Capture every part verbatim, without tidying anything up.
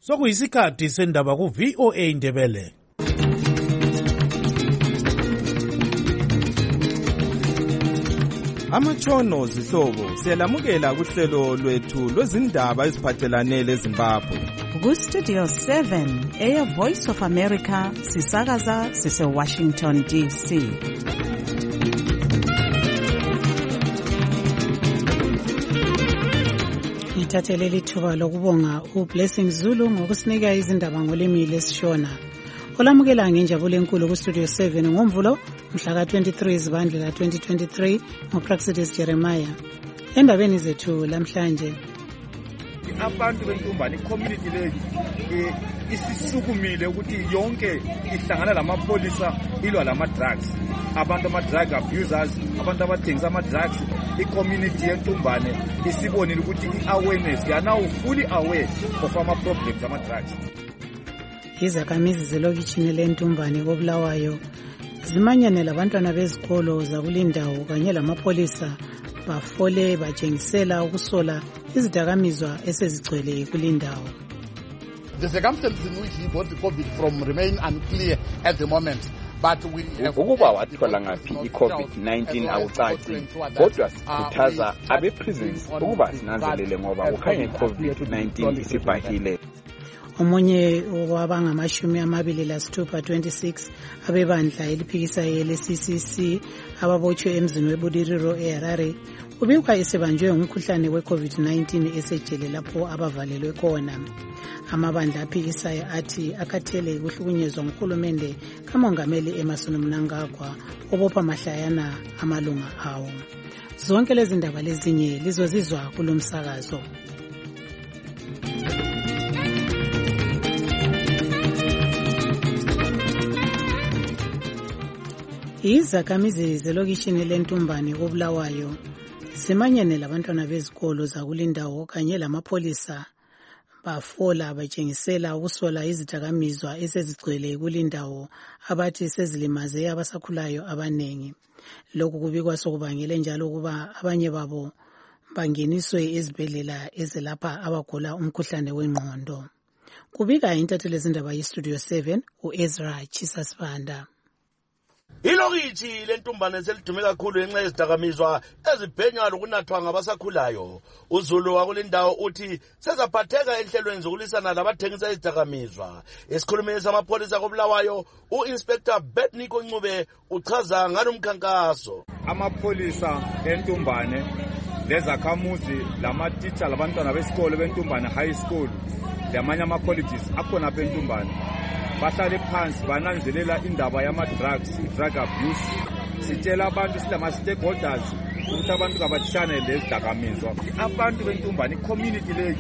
Sokuyisikhathi sendaba ku V O A Ndebele. Amatshono zihlobo siyalamukela kuhlelo lwethu lwezindaba eziphathelane leZimbabwe. Ku Studio seven, Air Voice of America, sisakaza sise Washington D C. Ngithathele lithuba lokubonga uBlessing Zulu ngokusinika izindaba ngolimi lesishona. Olamukela ngenjabulo enkulu ku Studio seven ngomvulo mhla ka twenty-three Zibandlela twenty twenty-three ngoPraxidis Jeremiah. Endabeni zethu lamhlanje, abantu bentumbane community le isisukumile ukuthi yonke ihlangana lamapolisa ilwa lama drugs, abantu ama drug abusers, abantu abathengisa ama drugs. I-community yentumbane isibonile ukuthi i-awareness, they are now fully aware of ama problems ama drugs. Izakhamizi zelokishini lentumbane koBulawayo zimanyane labantwana bezikolo zakulindawo kanye lamapolisa bafole bajengisela ukusola izidakamizwa esezigcwele kulindawo. The circumstances in which he got the COVID from remain unclear at the moment. Ukuba wathola ngaphi i-COVID nineteen akucaci, kodwa sikhuthaza abe-prisons ukuba sinanzelele ngoba kukhanya i-COVID nineteen isibhahile. Omunye wabangamashumi amabili lasithupha twenty-six abebandla eliphikisayo le-C C C ababotshwe emzini weBudiriro eHarare ubikwa esebanjwe ngumkhuhlane we-COVID nineteen esejele lapho abavalelwe khona. Amabandla aphikisayo athi akhathele ukuhlukunyezwa nguhulumende kamongameli Emmerson Mnangagwa obopha mahlayana amalunga awo. Zonke lezi ndaba lezinye lizozizwa kulomsakazo. Izakhamizi zelokishini lentumbane koBulawayo zimanyene labantwana bezikolo zakulindawo kanye lamapolisa bafola batshengisela ukusola izidakamizwa esezigcwele kulindawo abathi sezilimaze abasakhulayo abanengi. Lokhu kubikwa sokubangele njalo ukuba abanye babo bangeniswe ezibhedlela ezelapha abagula umkhuhlane wengqondo. Kubika intatheli zindaba yeStudio seven uEzra Chisasibanda. Ilokithi lentumbane selidume kakhulu ngenxa yezidakamizwa ezibhenywa lokunathwa ngabasakhulayo. uZulu wakulindawo uthi sezaphatheka enhlelweni zokulisana labathengisa izidakamizwa. Esikhulumeni samapolisa koBulawayo, uInspector Betniko Ncube uchaza ngalo mkhankaso. Amapolisa entumbane lezakhamuzi lamatitsha labantwana besikolo bentumbane high school lamanye ama colleges akhona apha entumbane bahlale phansi bananzelela indaba yama drugs, drug abuse. Sitshela abantu silama stakeholders ukuthi abantu kabathishane lezidakamizwa. Abantu bentumbane community le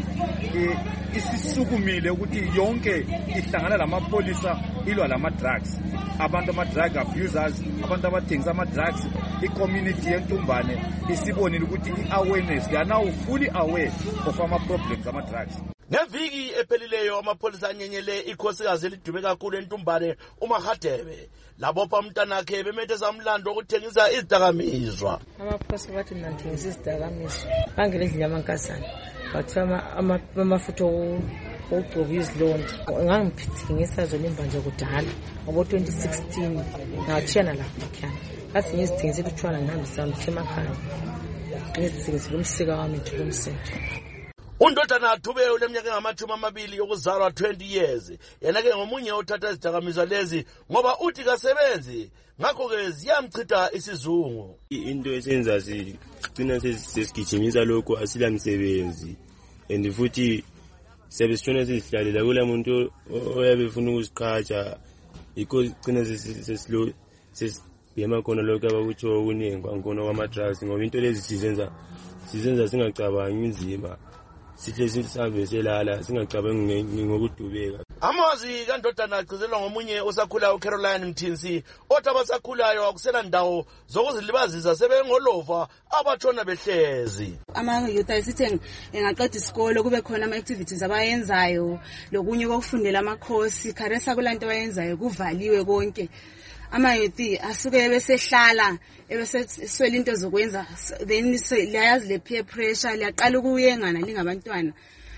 isisukumile ukuthi yonke ihlangana lamapolisa ilwa lama drugs, abantu ama drug abusers, abantu abathengisa ama drugs. I-community yentumbane isibonile ukuthi i-awareness, they are now fully aware of ama problems ama drugs. Ngeviki ephelileyo amapolisa anyenyele ikhosikazi elidume kakhulu entumbane uMahadebe labopha umntanakhe bemethesa umlando wokuthengisa izidakamizwa. Amapolisa bathi nanthengisa izidakamizwa bangele endlini yamankazana bathiwa amafutha okugcoba izilonda. Ngangithengisa zona imbanje kudala ngoba twenty sixteen ngathiyana lapha ekhaya basi ngizithengisela utshwala ngihambisa emakhaya ngizithengisela umsika wami ethulumsetho. Undodana Athube uleminyaka engamashumi amabili yokuzalwa twenty years. Yena ke ngomunye othatha izidakamizwa lezi ngoba uthi kasebenzi ngakho ke ziyamchitha isizungu. Into esenza sigcina sesigijimisa lokho asila msebenzi and futhi sebesishona sesihlalela kula muntu oyabe ufuna ukusiqhatsha iko sigcina sesilo sesibhema khona lokho abakutsho ukuningi kwankona kwama drugs ngoba into lezi sizenza sizenza singacabangi inzima. Sihle sisabe selala singacabangi ngokudubeka. Amazi kandodana agcizelwa ngomunye osakhulayo uCaroline Mthinsi othi abasakhulayo akusela ndawo zokuzilibazisa sebengolova abathona behlezi. Ama youth ayisithi engaqeda isikolo kube khona ama activities abayenzayo lokunye kokufundela amakhosi kharesa kulanto abayenzayo kuvaliwe konke. Ama youth asuke besehlala ebeseswela into zokwenza then liyayazi le peer pressure liyaqala ukuyengana lingabantwana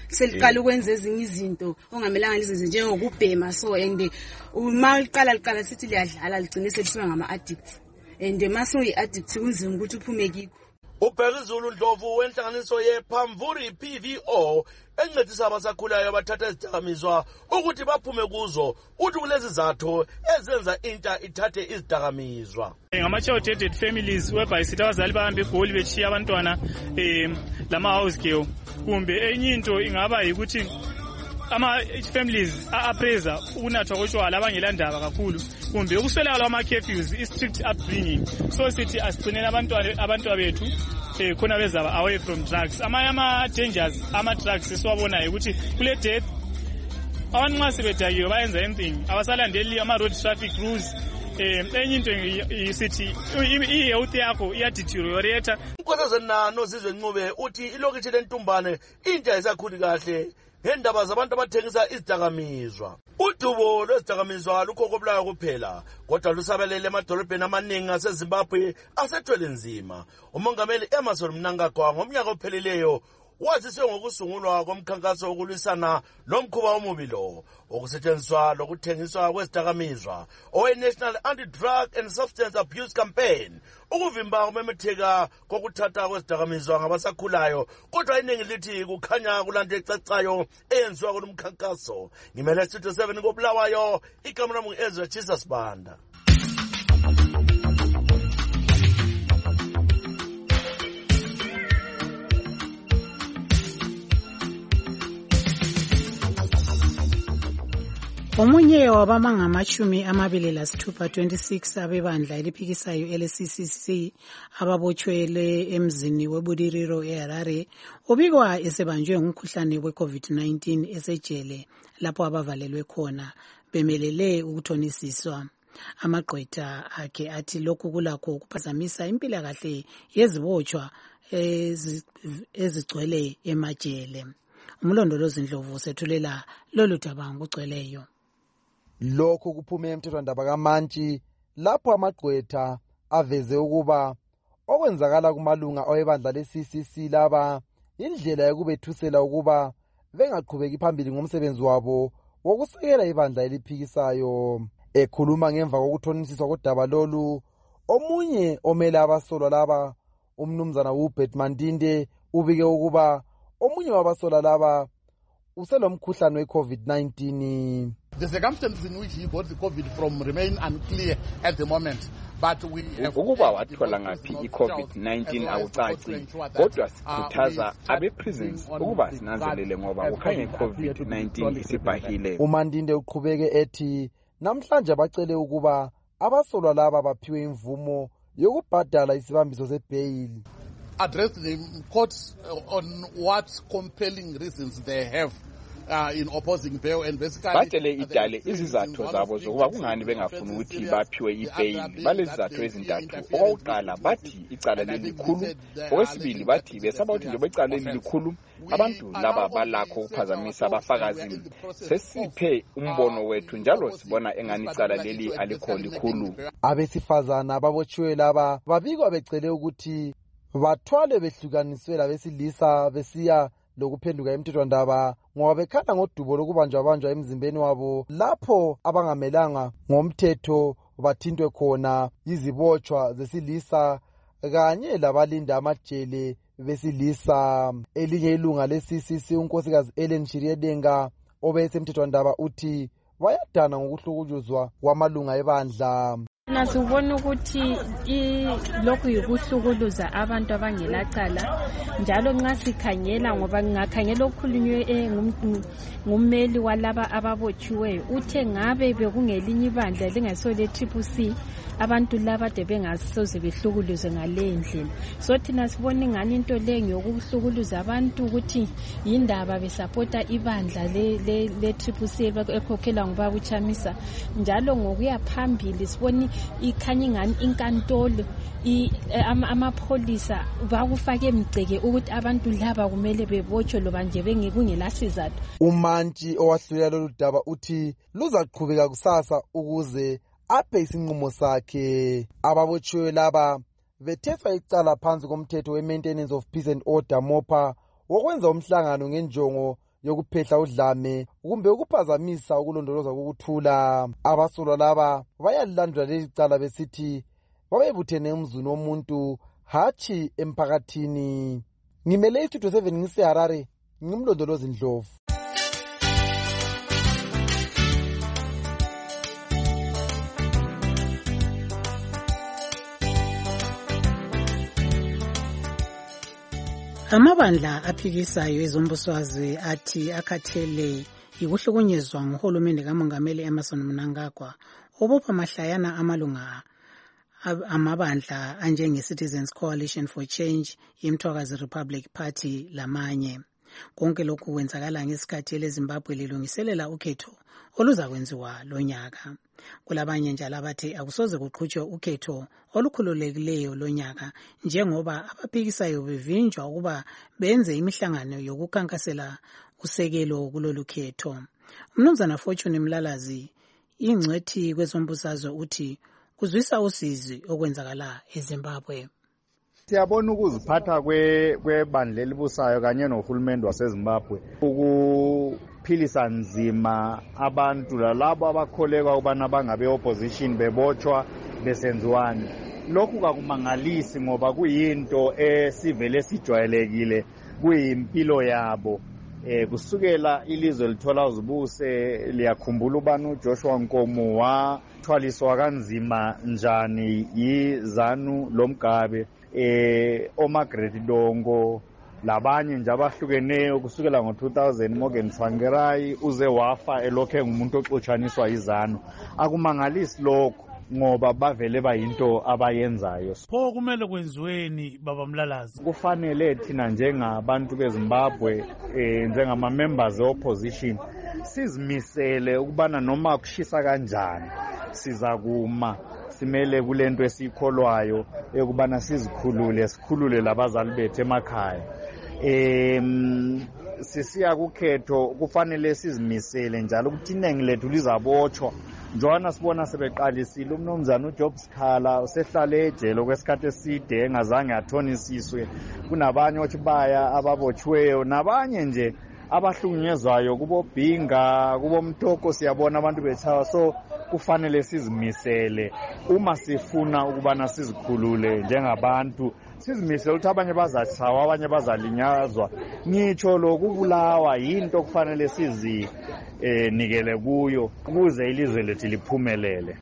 seliqala ukwenza ezinye izinto ongamelanga lizenze njengokubhema so and uma liqala liqala sithi liyadlala ligcine selisiba ngama-addict and mase uyi-addict kunzima ukuthi uphume kikho. uBhekizulu Ndlovu wenhlanganiso yePhamvuri P V O encedisa abasakhulayo abathatha izidakamizwa ukuthi baphume kuzo uthi kulezi zathu ezenza intsha ithathe izidakamizwa. Ngama-child families whereby sithi abazali bahambe egoli bechiya abantwana um lama-house girl kumbe enye into ingaba yikuthi ama-families a-appraiser ukunathwa kotshwala abangela ndaba kakhulu kumbe ukuswelakala kwama-curfews i-strict upbringing so sithi asigcinele abantwana bethu um khona bezaba away from drugs. Amanye ama-dangers ama-drugs esiwabonayo ukuthi kule death abantu nxa sebedakiwe bayenza anything abasalandeli ama-road traffic rules. um enye into isithi i-health yakho iyadeteriorate. uNkosazana Nozizwe Ncube uthi ilokithi lentumbane intsha isakhuli kahle ngendaba zabantu abathengisa izidakamizwa. Udubo lwezidakamizwa lukho kobulayo kuphela kodwa lusabelele emadolobheni amaningi aseZimbabwe asethwele nzima. Umongameli Emmerson Mnangagwa ngomnyaka ophelileyo waziswe ngokusungulwa komkhankaso wokulwisana lomkhuba omubi lo okusetshenziswa lokuthengiswa kwezidakamizwa owe-National Anti-Drug and Substance Abuse Campaign ukuvimba ukumemetheka kokuthatha kwezidakamizwa ngabasakhulayo kodwa iningi lithi kukhanya kulanto ecacayo eyenziwa kulo mkhankaso. Ngimele Studio seven koBulawayo, igama lami ngu-Ezra Jesus Banda. Omunye wabamangamashumi amabili lasithupha twenty-six abebandla eliphikisayo ele-C C C ababotshwele emzini weBudiriro eHarare ubikwa esebanjwe ngumkhuhlane we-COVID nineteen esejele lapho abavalelwe khona bemelele ukuthonisiswa. Amagqwetha akhe athi lokhu kulakho ukuphazamisa impilakahle yezibotshwa ezigcwele emajele. Umlondolozi Ndlovu sethulela lolu daba ngokugcweleyo. Lokho kuphume emthethwandaba kaMantshi lapho amagqwetha aveze ukuba okwenzakala kumalunga awebandla le-C C C laba indlela yokubethusela ukuba bengaqhubeki phambili ngomsebenzi wabo wokusekela ibandla eliphikisayo. Ekhuluma ngemva kokuthonisiswa kodaba lolu, omunye omele abasolwa laba umnumzana uHubert Mandinde ubike ukuba omunye wabasolwa laba uselomkhuhlane we-COVID nineteen. The circumstances in which he got the COVID from remain unclear at the moment. But we ukuba wathola ngaphi i-COVID nineteen awucaci kodwa sikhuthaza abe-prisons ukuba sinanzelele ngoba kukhanya i-COVID nineteen isibhahile. uMandinde uqhubeke ethi namhlanje bacele ukuba abasolwa laba baphiwe imvumo yokubhadala isibambiso sebail. Address the courts on what compelling reasons they have Uh, in opposing bail and basically batshele idale izizathu zabo zokuba kungani bengafuni ukuthi baphiwe ibail. Balezi zathu ezintathu, okokuqala bathi icala lelikhulu, okwesibili bathi besaba ukuthi njengoba icala lelikhulu abantu laba balakho ukuphazamisa abafakazi. Sesiphe umbono wethu njalo sibona engani icala leli alikho likhulu. Abesifazana ababotshiwe laba babikwa becele ukuthi bathwale behlukaniswe labesilisa besiya lokuphenduka emthethwandaba ngoba bekhala ngodubo lokubanjwa banjwa emzimbeni wabo lapho abangamelanga ngomthetho bathintwe khona izibotshwa zesilisa kanye labalinda amajele besilisa. Elinye ilunga le-C C C unkosikazi Ellen Shiriedenga obesemthethwandaba uthi bayadana ngokuhlukujuzwa kwamalunga ebandla. Nasubona ukuthi lokhu yikuhlukuluza abantu abangelacala njalo nxa sikhangela ngoba ngakhangela okukhulunywe ngummeli walaba ababotshiweyo uthe ngabe bekungelinye ibandla lingaso le-Triple C abantu laba de bengasoze behlukuluze ngale ndlela. So thina sibona ingani into le ngiyokuhlukuluza abantu ukuthi yindaba besapota ibandla le-Triple C ekhokhela ngoba kuchamisa njalo ngokuya phambili sibona ikhanya ingani inkantolo amapholisa bakufake emgceke ukuthi abantu laba kumele bebotshwe loba nje bengekungelasizathu. uMantshi owahlulela lolu daba uthi luzaqhubeka kusasa ukuze aphe isinqumo sakhe. Ababotshiwe laba betheswa icala phansi komthetho we-Maintenance of Peace and Order MOPA wokwenza umhlangano ngenjongo yokuphehla udlame kumbe ukuphazamisa ukulondolozwa kokuthula. Abasolwa laba bayalilandula leli cala besithi babebuthene emzini womuntu hatshi emphakathini. Ngimele istudio seven ngiseHarare, ngimlondolozi Ndlovu. Amabandla aphikisayo ezombusazwe athi akhathele yikuhlukunyezwa nguhulumende kaMongameli Emmerson Mnangagwa obopha mahlayana amalunga amabandla anjenge Citizens Coalition for Change, iMthwakazi Republic Party lamanye. Konke lokhu kwenzakala ngesikhathi eleZimbabwe lilungiselela ukhetho oluzakwenziwa lonyaka. Kulabanye njalo abathi akusoze kuqhutshwe ukhetho olukhululekileyo lonyaka njengoba abaphikisayo bevinjwa ukuba benze imihlangano yokukhankasela usekelo kulolu khetho. Umnumzana Fortune Mlalazi, ingcwethi kwezombusazwe, uthi kuzwisa usizi okwenzakala eZimbabwe. Siyabona ukuziphatha kwebandla elibusayo kanye nohulumende waseZimbabwe ukuphilisa nzima abantu lalabo abakholekwa ukubana bangabe opposition bebotshwa besenziwani. Lokhu kakumangalisi ngoba kuyinto esivele sijwayelekile, kuyimpilo yabo. Eh kusukela ilizwe lithola uzibuse liyakhumbula ubani uJoshua Nkomo wathwaliswa kanzima njani yiZanu loMgabe, eh oMargaret Dongo labanye nje abahlukeneyo kusukela ngo two thousand. Morgan Tsvangirai uze wafa elokhe ngumuntu oxotshaniswa yiZanu. Akumangalisi lokho ngoba bavele bayinto abayenzayo. Pho kumele kwenziweni baba Mlalazi? Kufanele thina njengabantu beZimbabwe eh njengama members opposition sizimisele ukubana noma kushisa kanjani siza kuma simele kulento esikholwayo ekubana sizikhulule sikhulule labazali bethu emakhaya. Em sisiya kukhetho kufanele sizimisele njalo ukuthi inengi lethu lizabotshwa. Njwana sibona sebeqalisile umnomzana uJob Sikhala usehlale ejele kwesikhathi eside engazange athonisiswe. Kunabanye othi baya ababotshiweyo nabanye nje abahlukunyezwayo kubo Bhinga kubo Mtoko siyabona abantu bechawa. So kufanele sizimisele uma sifuna ukubana sizikhulule njengabantu, sizimisele ukuthi abanye bazachawa abanye bazalinyazwa. Ngitsho lokubulawa yinto kufanele sizi eh nikele kuyo ukuze ilizwe lethu liphumelele.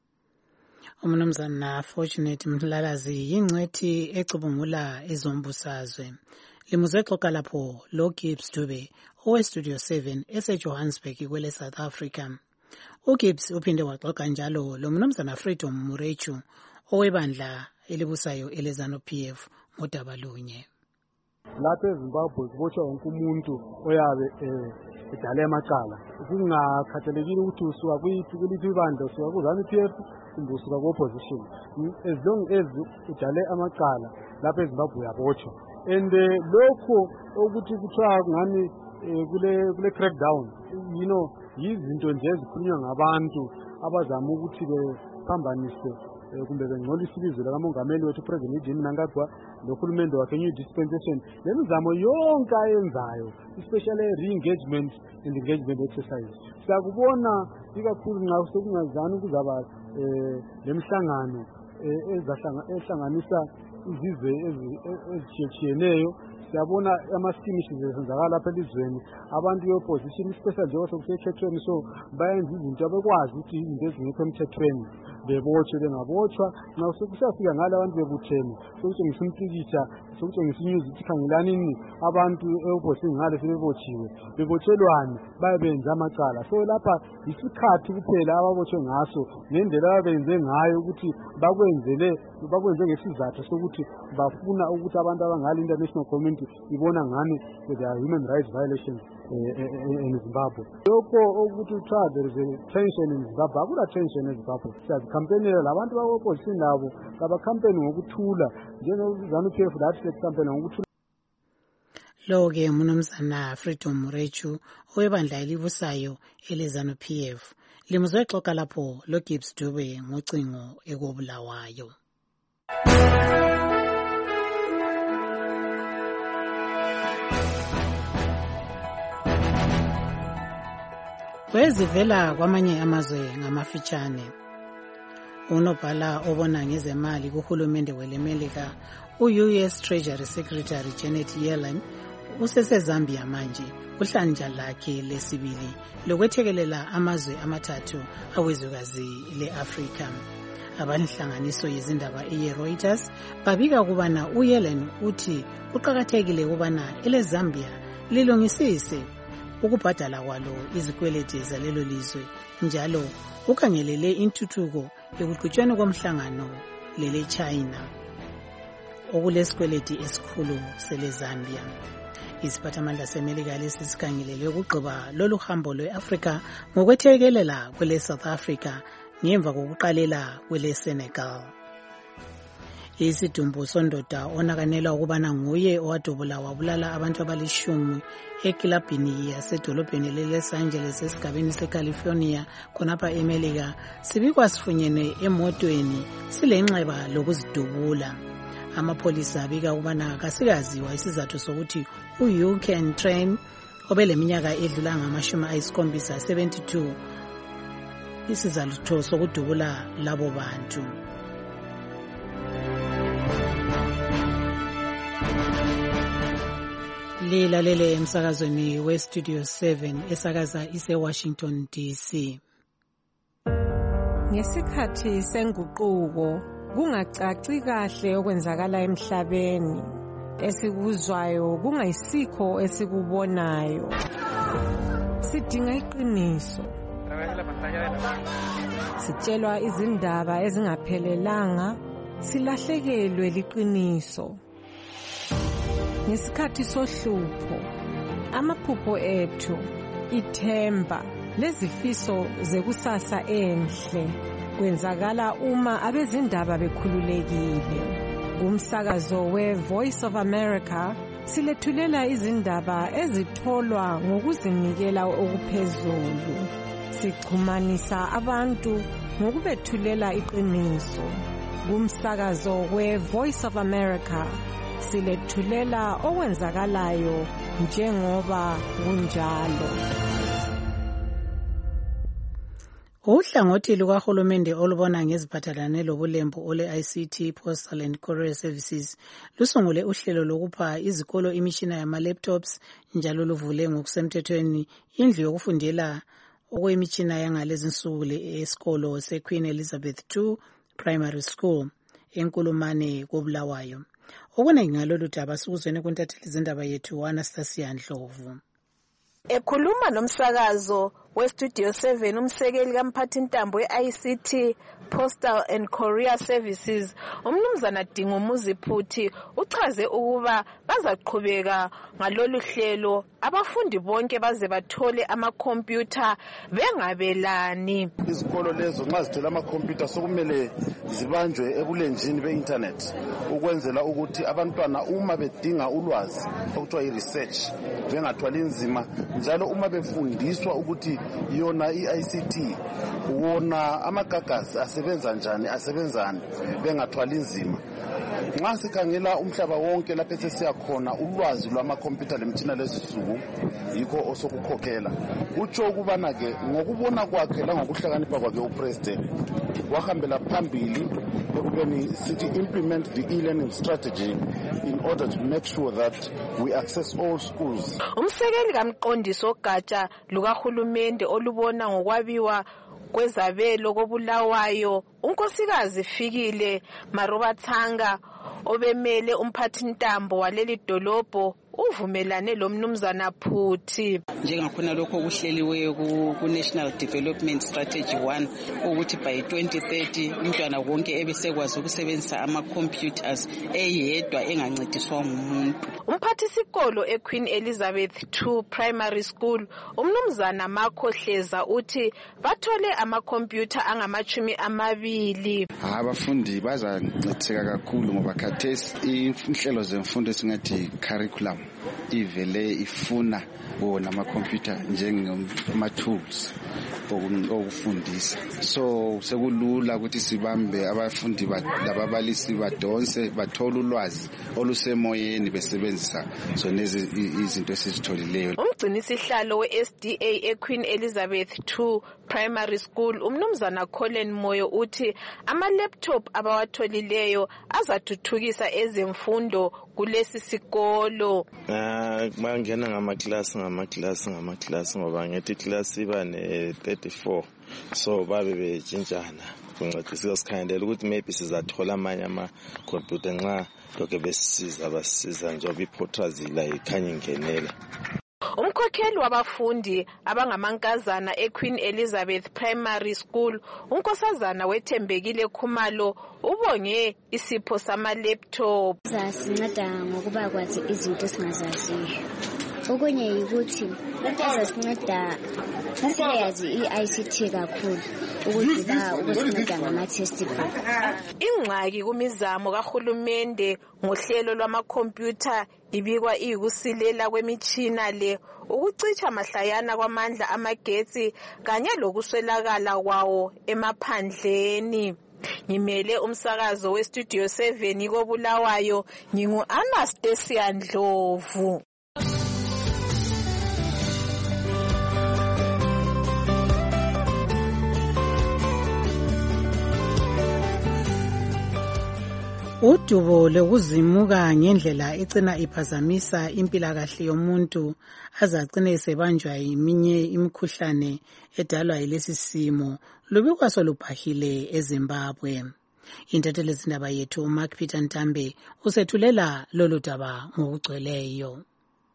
Umnumzana Fortunate Mlalazi yingcwethi ecubungula ezombusazwe. Limuzwe xoxa lapho lo Gibbs Dube owe Studio seven eseJohannesburg kwele South Africa. uGibbs uphinde waxoxa njalo lo mnumzana Freedom Murechu owebandla elibusayo eleZanu P F ngodaba lunye. Lapha eZimbabwe kubotshwa wonke umuntu oyabe edale amacala, kungakhathalekile ukuthi usuka kuyiphi kuliphi ibandla, usuka kuZanu P F kumbe usuka ku-opposition. As long as udale amacala lapha eZimbabwe uyabotshwa. And lokho ukuthi kuthiwa ngani kule kule crackdown, you know, yizinto nje ezikhulunywa ngabantu abazama ukuthi bephambanise kumbe bengcolisa ilizwe likamongameli wethu President Mnangagwa nohulumende wakhe new dispensation. Lemizamo yonke ayenzayo, especially re-engagement and engagement exercise, siyakubona ikakhulu nxa sekungazani kuzaba lemhlangano ehlanganisa izizwe ezitshiyeneyo. Siyabona ama-skirmishes ezenzakala lapha elizweni, abantu be-opposition especially njengoba sekusekhethweni, so bayenza izinto abekwazi ukuthi izinto ezingekho emthethweni bebotshwe bengabotshwa. Nxa sekusafika ngale abantu bebuthene sokutshengisa umpikitsha, sokutshengisa inews ukuthi khangelanini abantu e-opposition ngale sebebotshiwe, bebotshelwani bayebenza amacala. So lapha yisikhathi kuphela ababotshwe ngaso ngendlela ababenze ngayo ukuthi bakwenzele bakwenze ngesizathu sokuthi bafuna ukuthi abantu abangale international community ibona ngani there are human rights violations in Zimbabwe. Lokho ukuthi kuthiwa there is a tension in Zimbabwe, akula tension in Zimbabwe. Siyazikhampenela labantu bako-opposition labo kabakhampeni ngokuthula njengoZanu P F lathi sekhampeni ngokuthula. Lo-ke mnumzana Freedom Murechu owebandla elibusayo eleZanu P F. Limuzwe xoxa lapho lo Gibbs Dube ngocingo ekobulawayo. kwezivela kwamanye amazwe ngamafitshane. Unobhala obona ngezemali kuhulumende welemelika u-U S Treasury Secretary Janet Yellen usesezambia manje kuhlanja lakhe lesibili lokwethekelela amazwe amathathu awezwekazi le-Afrika. Abanhlanganiso yezindaba eye-Reuters babika ukubana uYellen uthi kuqakathekile ukubana ele-Zambia lilungisise ukubhadala kwalo izikweleti zalelo lizwe njalo ukhangelele intuthuko ekuqhutshweni komhlangano lele-China okulesikweleti esikhulu sele-Zambia. Isiphathamandla seMelika lesi sikhangelele ukugqiba lolu hambo lwe-Afrika ngokwethekelela kwele-South Africa ngemva kokuqalela kwele-Senegal. Isidumbu sondoda onakanelwa ukubana nguye owadubula wabulala abantu abalishumi ekilabhini yasedolobheni le-Los Angeles esigabeni se-California khonapha eMelika sibikwa sifunyenwe emotweni silenxeba lokuzidubula. Amapholisa abika ukubana kasikaziwa isizathu sokuthi u-U Can Train obeleminyaka edlula ngamashumi ayisikhombisa seventy-two isizathu sokudubula labo bantu. Lilalele emsakazweni we-Studio seven esakaza ise-Washington D C. Ngesikhathi senguquko kungacaci kahle okwenzakala emhlabeni, esikuzwayo kungayisikho esikubonayo. Sidinga iqiniso. Sitshelwa izindaba ezingaphelelanga, silahlekelwe liqiniso. Ngesikhathi sohlupho, amaphupho ethu, ithemba, lezifiso zekusasa enhle kwenzakala uma abezindaba bekhululekile. Kumsakazo we-Voice of America silethulela izindaba ezitholwa ngokuzinikela okuphezulu. Sichumanisa abantu ngokubethulela iqiniso. Kumsakazo we-Voice of America silethulela okwenzakalayo njengoba kunjalo. Uhlangothi lukahulumende olubona ngeziphathelane lobulembu ole-I C T Postal and Courier Services lusungule uhlelo lokupha izikolo imishina yama-laptops njalo luvule ngokusemthethweni indlu yokufundela okwemitshina yangalezi nsuku esikolo se-Queen Elizabeth the Second Primary School eNkulumane koBulawayo. Okuningi ngalolu daba sikuzwene kuntatheli zindaba yethu Anastasia Ndlovu. Ekhuluma nomsakazo we-Studio seven umsekeli kamphathintambo we-I C T Postal and Courier Services umnumzana Dingumuzi Phuthi uchaze ukuba bazaqhubeka ngalolu hlelo abafundi bonke baze bathole amakhompyutha bengabelani. Izikolo lezo nxa zithola amakhompyutha sokumele zibanjwe ebulenjini be-internet ukwenzela ukuthi abantwana uma bedinga ulwazi okuthiwa i-research bengathwali nzima njalo uma befundiswa ukuthi yona i-I C T wona amagagasi asebenza njani asebenzani bengathwali nzima. Nxa sikhangela umhlaba wonke lapho sesiya khona ulwazi lwamakhompyutha lemitshina lezisuku yikho osokukhokhela. Utsho ukubana ke ngokubona kwakhe la ngokuhlakanipha kwakhe upresident wahambela phambili ekubeni sithi implement the e-learning strategy in order to make sure that we access all schools. Umsekeli kamqondisi ogatsha lukahulumende olubona ngokwabiwa kwezabelo koBulawayo unkosikazi Fikile Marobathanga obemele umphathintambo waleli dolobho uvumelane lo mnumzana Phuthi. Njengakhona lokho kuhleliweyo ku National Development Strategy one ukuthi by twenty thirty umntwana wonke ebesekwazi ukusebenzisa ama computers eyedwa engancediswa ngumuntu. Umphathisikolo eQueen Elizabeth the Second Primary School umnumzana Makho Hleza uthi bathole amakhompyutha angamachumi amabili. Abafundi bazancediseka kakhulu ngoba khathesi inhlelo zemfundo esingathi curriculum ivele ifuna wona ama-computer njengama-tools okufundisa. So sekulula ukuthi sibambe abafundi lababalisi badonse bathole ulwazi olusemoyeni besebenzisa zona izinto esizitholileyo. Umgcinisihlalo we-S D A eQueen Elizabeth two Primary School umnumzana Colin Moyo uthi ama-laptop abawatholileyo azathuthukisa ezemfundo kulesi sikolo. Bangena ngamaklasi ngamaklasi ngamaklasi ngoba ngethi iklasi iba ne-thirty-four, so babe betshintshana kuncedisa sikhandela ukuthi maybe sizathola amanye ama-computer nxa lokho besisiza basisiza njengoba iphotrazila ikhanya ingenela. Umkhokheli wabafundi abangamankazana eQueen Elizabeth Primary School unkosazana wethembekile Khumalo ubonge isipho sama-laptop. Zasinceda ngokuba kwazi izinto esingazaziyo. Okunye yikuthi ezasinceda siyazi i-I C T kakhulu ukuthi ba ukusinceda ngama-test book. Ingxaki kumizamo kahulumende ngohlelo lwamakhompyutha ibikwa iyikusilela kwemitshina le, ukucitsha mahlayana kwamandla amagetsi kanye lokuswelakala kwawo emaphandleni. Ngimele umsakazo we-Studio seven koBulawayo, ngingu-Anastasia Ndlovu. Udubo lokuzimuka ngendlela icina iphazamisa impilakahle yomuntu azagcine esebanjwa yiminye imikhuhlane edalwa yilesi simo lubikwa solubhahile eZimbabwe. Intatheli zindaba yethu Mark Peter Ntambe usethulela lolu daba ngokugcweleyo.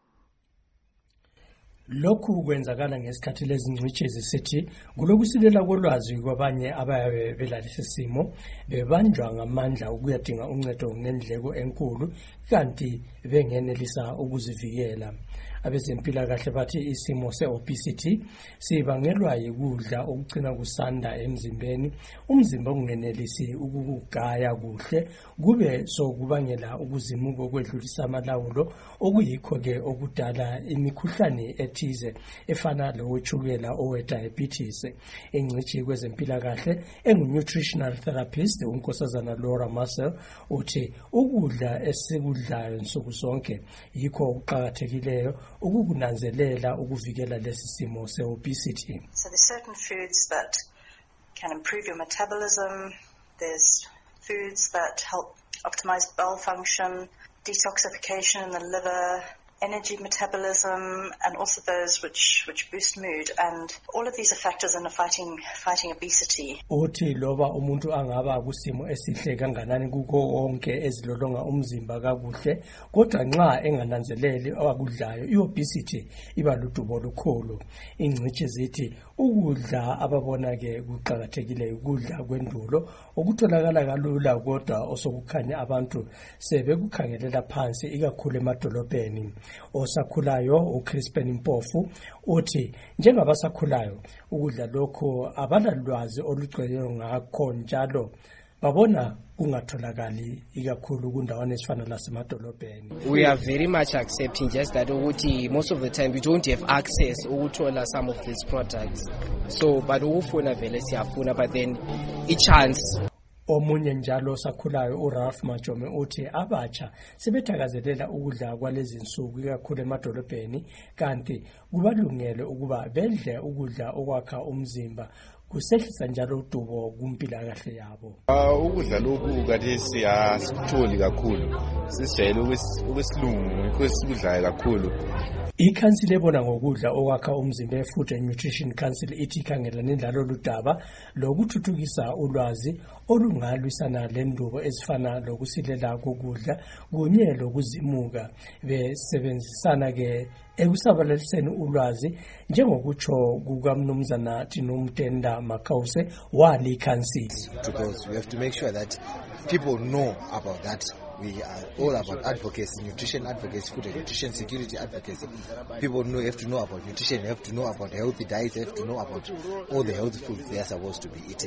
Lokhu kwenzakala ngesikhathi lezingcitshi zisithi kulokusilela kolwazi kwabanye abayabe belalesi simo bebanjwa ngamandla ukuyadinga uncedo ngendleko enkulu kanti bengenelisa ukuzivikela. Abezempilakahle bathi isimo se-obesity sibangelwa yikudla okugcina kusanda emzimbeni, umzimba ungenelisi ukugaya kuhle, kube sokubangela ukuzimuka okwedlulisa amalawulo, okuyikho-ke okudala imikhuhlane ethize efana lowetshukela owe-diabetes. Ingcitshi kwezempilakahle engu-nutritional therapist unkosazana Laura Marcel uthi ukudla esikudlayo nsuku zonke yikho okuqakathekileyo ukukunanzelela ukuvikela lesi simo se-obesity. So there's certain foods that can improve your metabolism. There's foods that help optimize bowel function, detoxification in the liver, energy metabolism, and also those which which boost mood, and all of these are factors in fighting fighting obesity. Uthi loba umuntu angaba kusimo esihle kanganani kuko wonke ezilolonga umzimba kakuhle, kodwa nxa engananzeleli abakudlayo i-obesity iba ludubo olukhulu. Ingcitshi zithi ukudla ababona ke kuqakathekile ukudla kwendulo okutholakala kalula kodwa osokukhanya abantu sebekukhangelela phansi ikakhulu emadolobheni. Osakhulayo uCrispin Mpofu uthi njengabasakhulayo ukudla lokho abanalwazi olugcweleyo ngakho njalo babona kungatholakali ikakhulu kundawana ezifana lasemadolobheni. We are very much accepting just that ukuthi most of the time we don't have access ukuthola some of these products, so but ukufuna vele siyafuna but then a chance. Omunye njalo sakhulayo uRalph Majome uthi abatsha sebethakazelela ukudla kwalezi insuku ikakhulu emadolobheni kanti kubalungele ukuba bedle ukudla okwakha umzimba kusehlisa njalo udubo kumpilakahle yabo. Ukudla lokhu kathesi asikutholi kakhulu, sisijayele ukwesilungu kwesikudlayo kakhulu. Ikhansili ebona ngokudla okwakha umzimba eFood and Nutrition Council ithi ikhangelane nalo ludaba lokuthuthukisa ulwazi olungalwisana lendubo ezifana lokusilela kokudla kunye lokuzimuka besebenzisana ke ekusabalaliseni ulwazi njengokutsho kukamnumzana Tinomtenda Makause wali council. Because we have to make sure that people know about that. We are all about advocacy, nutrition advocacy, food and nutrition security advocacy. People know, have to know about nutrition, have to know about healthy diets, have to know about all the healthy foods they are supposed to be eating.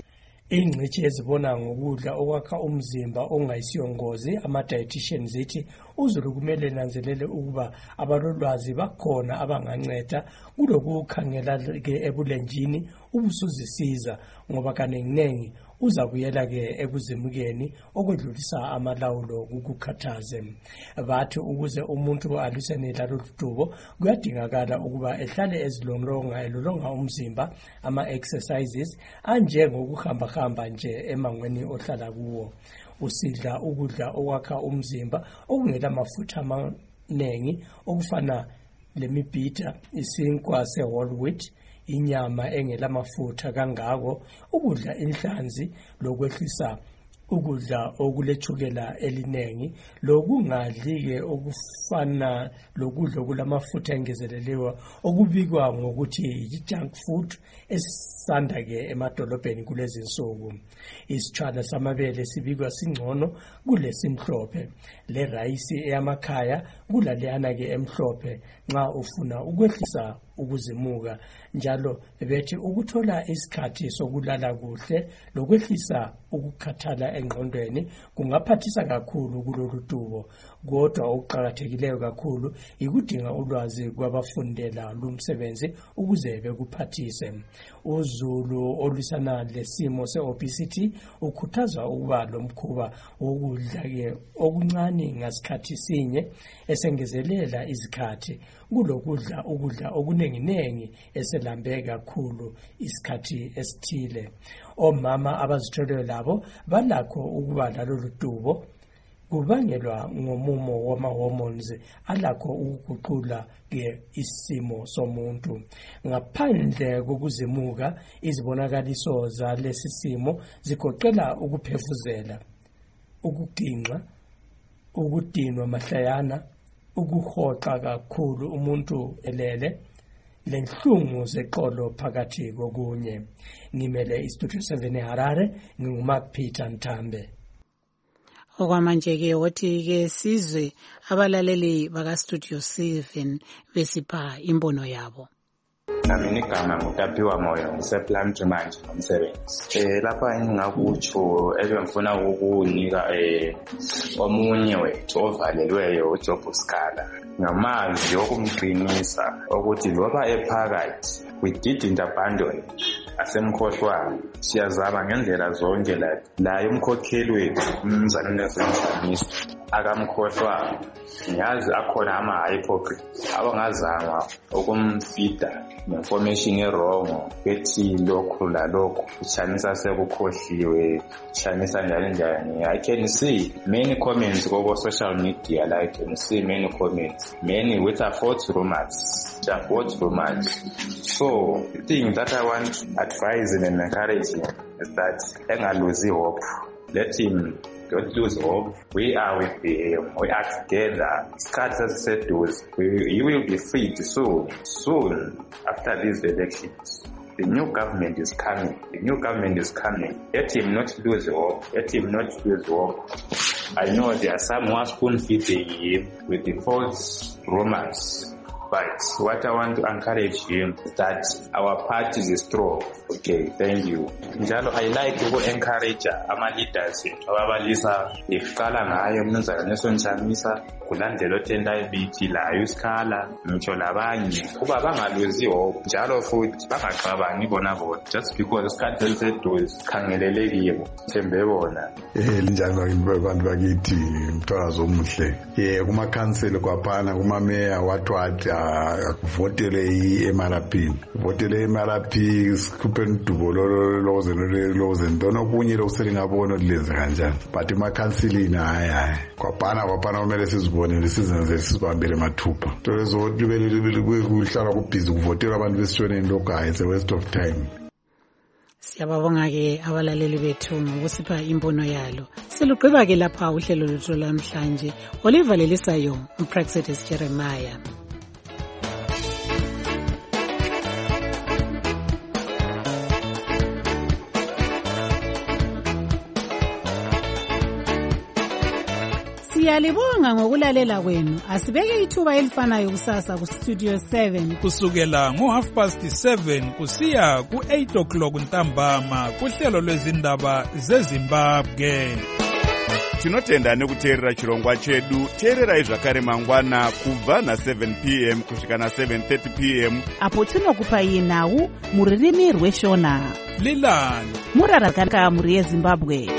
ingcitshi ezibona ngokudla okwakha umzimba ongayisiyongozi ama-dietitian zithi uzulu kumele nanzelele ukuba abalolwazi bakhona abanganceda kulokukhangela-ke ebulenjini ubusuzisiza ngoba kaningi-nengi uzabuyela-ke ekuzimukeni okwedlulisa amalawulo kukukhathaze. Bathi ukuze umuntu alwisane lalolu dubo kuyadingakala ukuba ehlale ezilolonga elolonga umzimba ama-exercises anjengokuhambahamba nje emangweni ohlala kuwo. Usidla ukudla okwakha umzimba okungela mafutha amaningi okufana lemibhida, isinkwa se-whole wheat, inyama engela mafutha kangako, ukudla inhlanzi lokwehlisa ukudla okulethukela elinengi, lokungadli-ke okufana lokudla okulamafutha engezeleliwe okubikwa ngokuthi yi-junk food esisanda-ke emadolobheni kulezi nsuku. Isitshwala samabele sibikwa singcono kulesimhlophe, le rayisi eyamakhaya kulaleyana-ke emhlophe nxa ufuna ukwehlisa ukuzimuka. Njalo bethi ukuthola isikhathi sokulala kuhle lokwehlisa ukukhathala engqondweni kungaphathisa kakhulu kulolu dubo, kodwa okuqakathekileyo kakhulu ikudinga ulwazi kwabafundela lumsebenzi ukuze bekuphathise. Uzulu olwisana lesimo se-obesity ukhuthaza ukuba lomkhuba wokudla-ke okuncane ngasikhathi sinye esengezelela izikhathi kulokudla ukudla okuningi-nengi eselambe kakhulu isikhathi esithile. Omama abazithweleyo labo balakho ukuba lalolu dubo kubangelwa ngomumo wama-hormones alakho ukuguqula-ke isimo somuntu. Ngaphandle kokuzimuka, izibonakaliso zalesi simo zigoqela ukuphefuzela, ukuginqa, ukudinwa mahlayana, ukuhoxa kakhulu umuntu elele, lenhlungu zeqolo phakathi kokunye. Ngimele iStudio seven eHarare, nginguMark Peter Nthambe. Okwamanje-ke wothi-ke sizwe abalaleli bakaStudio seven besipha imbono yabo. Nami igama ngutapiwa moyo ngiseplant manje ngomsebenzi. Eh lapha engingakutsho ebengifuna ukukunika eh omunye wethu ovalelweyo uJob Scala. Ngamazi okumqinisa ukuthi loba ephakathi we didn't abandon asemkhohlwane siyazama ngendlela zonke la la umkhokheli wethu umzana uNelson akamkhohlwa ngiyazi akhona ama-hypocrites abangazama ukumfida information e-wrong ethi lokhu lalokhu kuchanisa sekukhohliwe kuchanisa njalo njani. I can see many comments over social media, like I can see many comments, many with a false rumors, a false rumors. So the thing that I want to advise him and encourage him is that engaluzi hope. Let him don't lose hope. We are with him. We are together. Scott has said to us, he will be freed soon. Soon after these elections. The new government is coming. The new government is coming. Let him not lose hope. Let him not lose hope. I know there are some who are spoon feeding him with the false rumors. But what I want to encourage him is that our party is strong. Okay, thank you. Njalo I like to encourage ama leaders ababalisa isikala ngayo mnumzana Nelson Chamisa kulandela othenda ibithi layo isikala ngitsho labanye kuba bangaluzi hope njalo futhi bangacabangi bona bona just because isikhathi eliseduze khangelele kibo thembe bona. Eh linjani abantu bakithi mthwazo omuhle. Eh kuma council kwaphana kuma mayor wathi wathi akuvotele i-M R P votele i-M R P sikhuphe udubo loze loze ntona okunye lokuselingabona lilenze kanjani but emakhansilini hayi hayi kwaphana kwaphana kumele sizibonele sizenze sizibambele mathupha nto lezo kuhlala kubhizi kuvotelwa abantu besitshoneni lokhu hayi it's a waste of time. Siyababonga-ke abalaleli bethu ngokusipha imbono yalo. Selugqiba-ke lapha uhlelo lwethu lamhlanje olivalisayo uPraxedis Jeremiah. Siyalibonga ngokulalela kwenu. Asibeke ithuba elifanayo kusasa ku Studio seven. Kusukela ngo half past seven kusiya ku eight o'clock ntambama kuhlelo lwezindaba zeZimbabwe. Tinotenda nekuteerera chirongwa chedu. Teererai zvakare mangwana kubva na seven p m kusvika na seven thirty p m apo tinokupai nhau muririmi rweshona. Lilani murarakanaka muri yeZimbabwe.